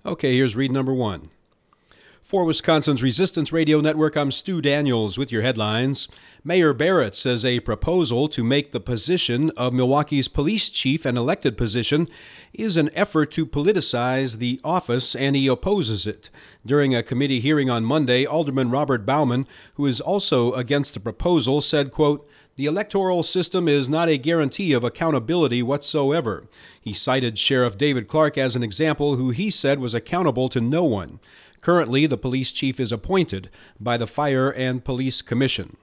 Okay, here's read number one. For Wisconsin's Resistance Radio Network, I'm Stu Daniels with your headlines. Mayor Barrett says a proposal to make the position of Milwaukee's police chief an elected position is an effort to politicize the office, and he opposes it. During a committee hearing on Monday, Alderman Robert Bauman, who is also against the proposal, said, quote, "The electoral system is not a guarantee of accountability whatsoever." He cited Sheriff David Clark as an example who he said was accountable to no one. Currently, the police chief is appointed by the Fire and Police Commission.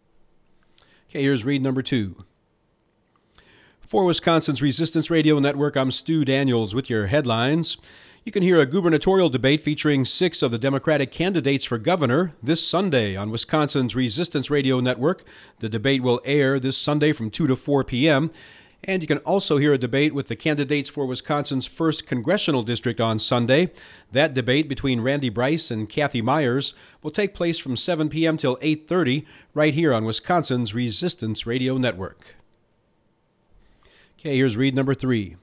Okay, here's read number two. For Wisconsin's Resistance Radio Network, I'm Stu Daniels with your headlines. You can hear a gubernatorial debate featuring 6 of the Democratic candidates for governor this Sunday on Wisconsin's Resistance Radio Network. The debate will air this Sunday from 2 to 4 p.m., and you can also hear a debate with the candidates for Wisconsin's 1st Congressional District on Sunday. That debate between Randy Bryce and Kathy Myers will take place from 7 p.m. till 8:30 right here on Wisconsin's Resistance Radio Network. Okay, here's read number 3.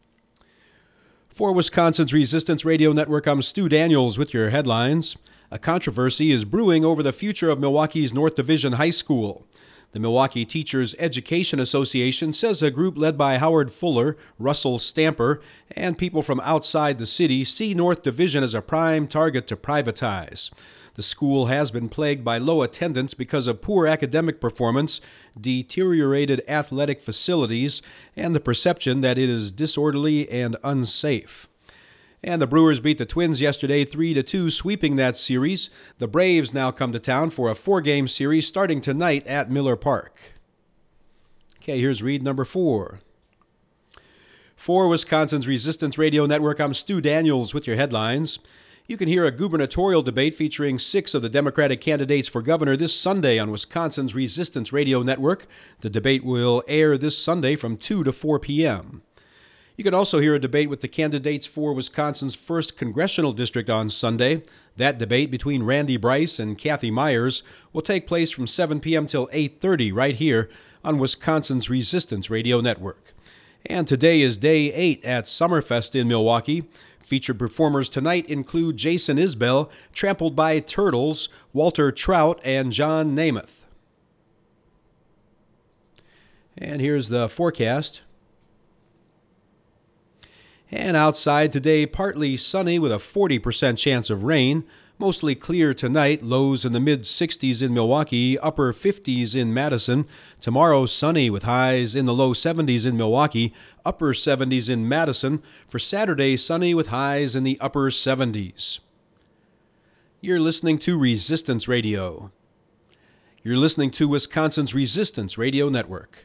For Wisconsin's Resistance Radio Network, I'm Stu Daniels with your headlines. A controversy is brewing over the future of Milwaukee's North Division High School. The Milwaukee Teachers Education Association says a group led by Howard Fuller, Russell Stamper, and people from outside the city see North Division as a prime target to privatize. The school has been plagued by low attendance because of poor academic performance, deteriorated athletic facilities, and the perception that it is disorderly and unsafe. And the Brewers beat the Twins yesterday 3-2, sweeping that series. The Braves now come to town for a 4-game series starting tonight at Miller Park. Okay, here's read number 4. For Wisconsin's Resistance Radio Network, I'm Stu Daniels with your headlines. You can hear a gubernatorial debate featuring 6 of the Democratic candidates for governor this Sunday on Wisconsin's Resistance Radio Network. The debate will air this Sunday from 2 to 4 p.m. You can also hear a debate with the candidates for Wisconsin's 1st Congressional District on Sunday. That debate between Randy Bryce and Kathy Myers will take place from 7 p.m. till 8:30 right here on Wisconsin's Resistance Radio Network. And today is Day 8 at Summerfest in Milwaukee. Featured performers tonight include Jason Isbell, Trampled by Turtles, Walter Trout, and John Namath. And here's the forecast. And outside today, partly sunny with a 40% chance of rain. Mostly clear tonight, lows in the mid-60s in Milwaukee, upper 50s in Madison. Tomorrow, sunny with highs in the low 70s in Milwaukee, upper 70s in Madison. For Saturday, sunny with highs in the upper 70s. You're listening to Resistance Radio. You're listening to Wisconsin's Resistance Radio Network.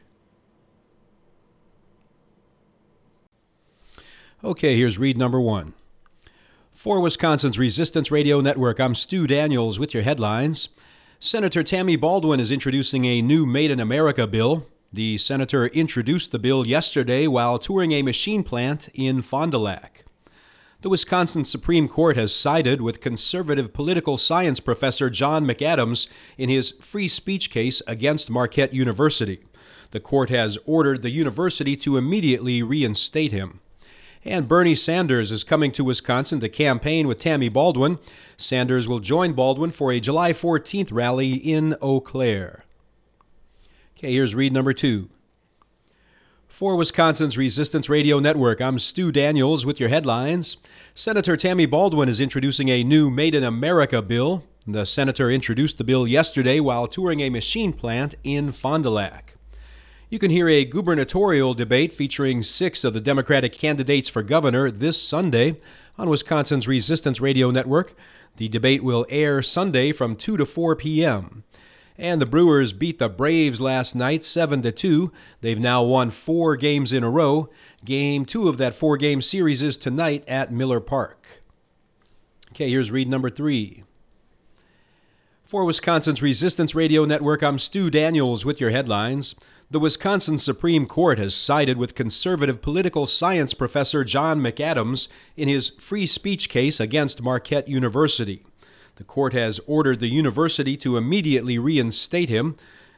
Okay, here's read number 1. For Wisconsin's Resistance Radio Network, I'm Stu Daniels with your headlines. Senator Tammy Baldwin is introducing a new Made in America bill. The senator introduced the bill yesterday while touring a machine plant in Fond du Lac. The Wisconsin Supreme Court has sided with conservative political science professor John McAdams in his free speech case against Marquette University. The court has ordered the university to immediately reinstate him. And Bernie Sanders is coming to Wisconsin to campaign with Tammy Baldwin. Sanders will join Baldwin for a July 14th rally in Eau Claire. Okay, here's read number 2. For Wisconsin's Resistance Radio Network, I'm Stu Daniels with your headlines. Senator Tammy Baldwin is introducing a new Made in America bill. The senator introduced the bill yesterday while touring a machine plant in Fond du Lac. You can hear a gubernatorial debate featuring 6 of the Democratic candidates for governor this Sunday on Wisconsin's Resistance Radio Network. The debate will air Sunday from 2 to 4 p.m. And the Brewers beat the Braves last night 7-2. They've now won 4 games in a row. Game 2 of that 4-game series is tonight at Miller Park. Okay, here's read number 3. For Wisconsin's Resistance Radio Network, I'm Stu Daniels with your headlines. The Wisconsin Supreme Court has sided with conservative political science professor John McAdams in his free speech case against Marquette University. The court has ordered the university to immediately reinstate him.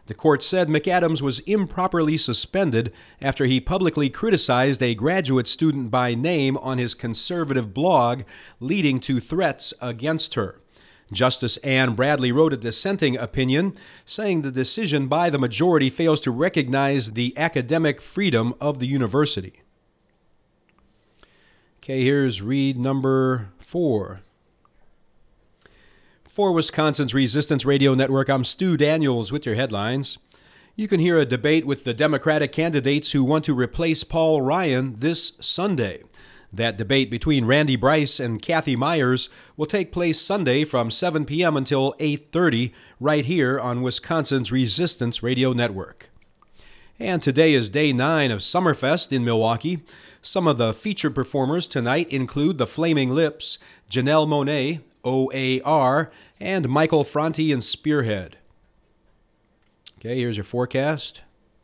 The court said McAdams was improperly suspended after he publicly criticized a graduate student by name on his conservative blog, leading to threats against her. Justice Ann Bradley wrote a dissenting opinion, saying the decision by the majority fails to recognize the academic freedom of the university. Okay, here's read number 4. For Wisconsin's Resistance Radio Network, I'm Stu Daniels with your headlines. You can hear a debate with the Democratic candidates who want to replace Paul Ryan this Sunday. That debate between Randy Bryce and Kathy Myers will take place Sunday from 7 p.m. until 8:30 right here on Wisconsin's Resistance Radio Network. And today is day 9 of Summerfest in Milwaukee. Some of the featured performers tonight include the Flaming Lips, Janelle Monáe, OAR, and Michael Franti and Spearhead. Okay, here's your forecast.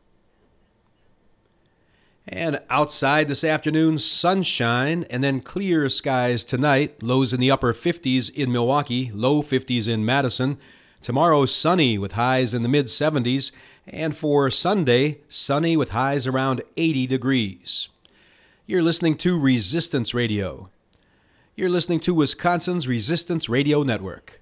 And outside this afternoon, sunshine and then clear skies tonight. Lows in the upper 50s in Milwaukee, low 50s in Madison. Tomorrow, sunny with highs in the mid-70s. And for Sunday, sunny with highs around 80 degrees. You're listening to Resistance Radio. You're listening to Wisconsin's Resistance Radio Network.